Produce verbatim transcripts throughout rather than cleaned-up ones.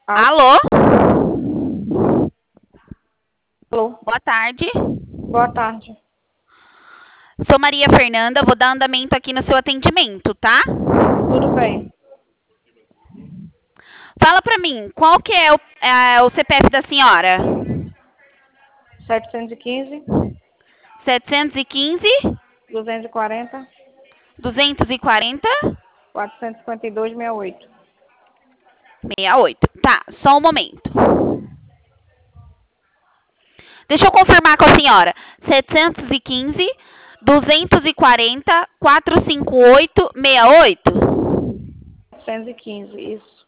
Alô? Alô? Boa tarde. Boa tarde. Sou Maria Fernanda, vou dar andamento aqui no seu atendimento, tá? Tudo bem. Fala pra mim, qual que é o, é, o C P F da senhora? setecentos e quinze, setecentos e quinze, duzentos e quarenta, duzentos e quarenta, quatrocentos e cinquenta e dois, sessenta e oito. sessenta e oito. Tá, só um momento. Deixa eu confirmar com a senhora. setecentos e quinze, duzentos e quarenta, quatrocentos e cinquenta e oito, sessenta e oito? setecentos e quinze, isso.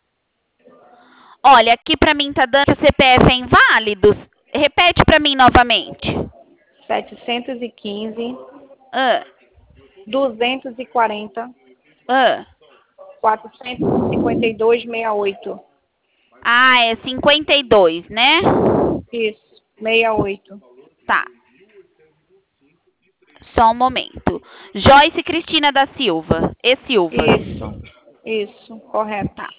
Olha, aqui pra mim tá dando que o C P F é inválido. Repete pra mim novamente. setecentos e quinze, Ah, duzentos e quarenta, ah. quatrocentos e cinquenta e dois, sessenta e oito. Ah, é cinquenta e dois, né? Isso, sessenta e oito. Tá. Só um momento. Joyce Cristina da Silva. E Silva. Isso, isso, correto. Tá.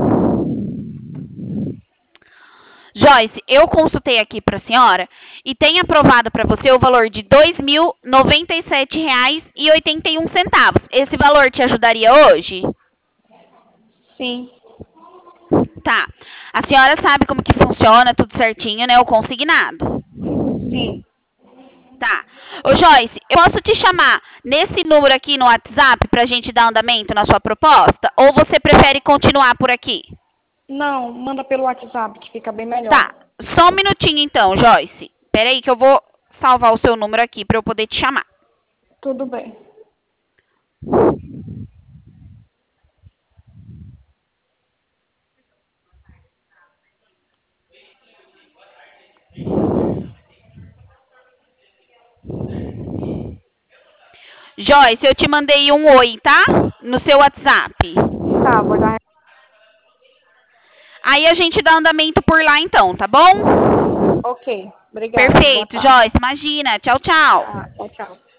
Joyce, eu consultei aqui para a senhora e tem aprovado para você o valor de dois mil e noventa e sete reais e oitenta e um centavos. Esse valor te ajudaria hoje? Sim, Tá. A senhora sabe como que funciona tudo certinho, né? O consignado. sim. Tá. Ô Joyce, eu posso te chamar nesse número aqui no WhatsApp pra gente dar andamento na sua proposta? Ou você prefere continuar por aqui? Não, manda pelo WhatsApp que fica bem melhor. Tá. Só um minutinho então, Joyce. Pera aí que eu vou salvar o seu número aqui pra eu poder te chamar. Tudo bem. Joyce, eu te mandei um oi, tá? No seu WhatsApp. Tá, vou dar. Aí a gente dá andamento por lá então, tá bom? Ok, obrigada. Boa Perfeito, tarde. Joyce. Imagina. Tchau, tchau. Tá, tchau, tchau.